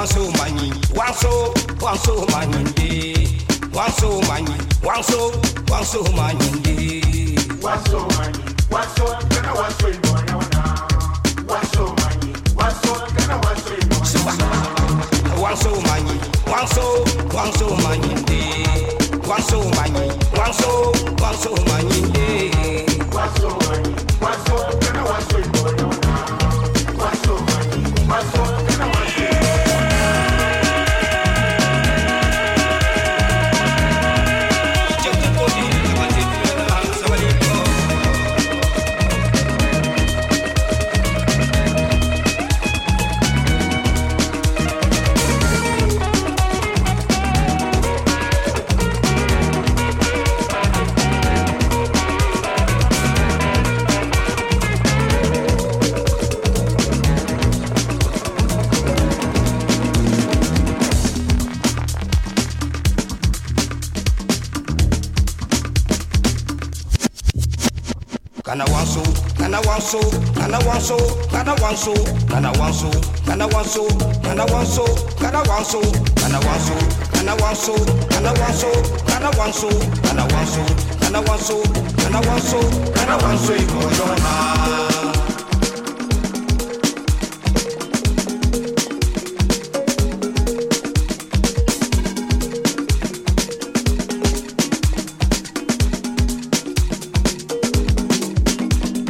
wanso mani, wanso mani de. Wanso mani, wanso mani de. Wanso mani, kana wanso imoyona. Wanso mani, kana wanso imoyona. Wanso mani, wanso mani de. Wanso mani, wanso mani de. Wanso mani, kana wanso imoyona. Wanso mani, kana wanso Kana wanso imoyona.